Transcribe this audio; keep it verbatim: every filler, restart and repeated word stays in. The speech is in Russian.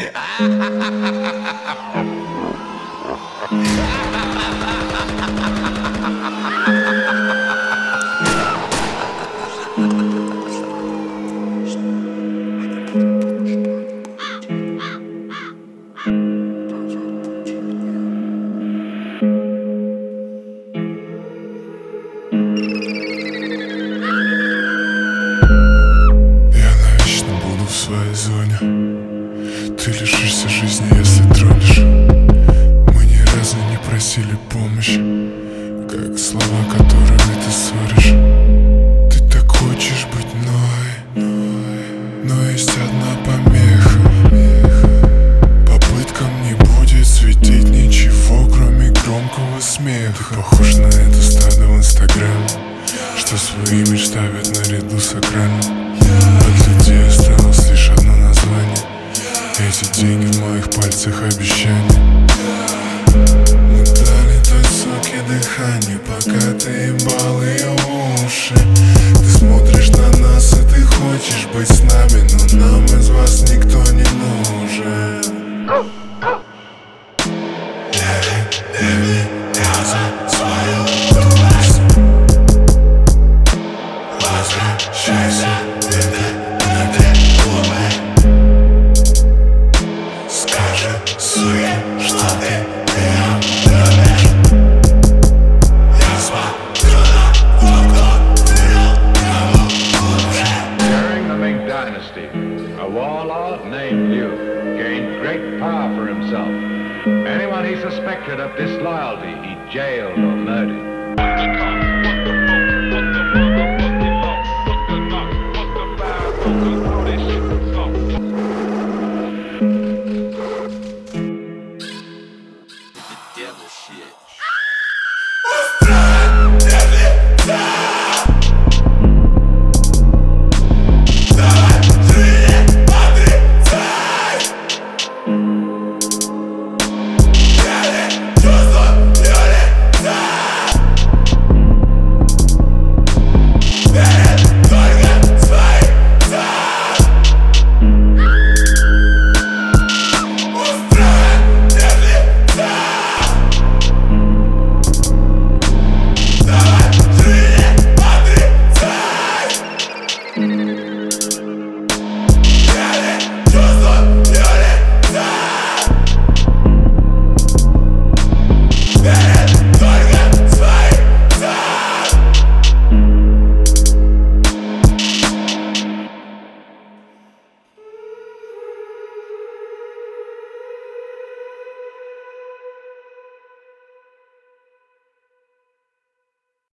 Ты лишишься жизни, если тронешь. Мы ни разу не просили помощи, как слова, которыми ты ссоришь. Ты так хочешь быть мной, но есть одна помеха. Попыткам не будет светить ничего, кроме громкого смеха. Ты похож на это стадо в инстаграме, что свой имидж ставит наряду с экраном. От людей осталось лишь одно название. Эти деньги в моих пальцах обещания. Мы дали той суке дыхание, пока ты ебал ее уши. Ты смотришь на нас и ты хочешь быть с нами, но нам из вас никто не нужен. Леви, леви, я за свою дурость. Возвращайся, что ты меня любишь. Я смотрю на то, кто вел его глубже. During the Ming Dynasty, a warlord named Liu gained great power for himself. Anyone he suspected of disloyalty, he jailed or murdered.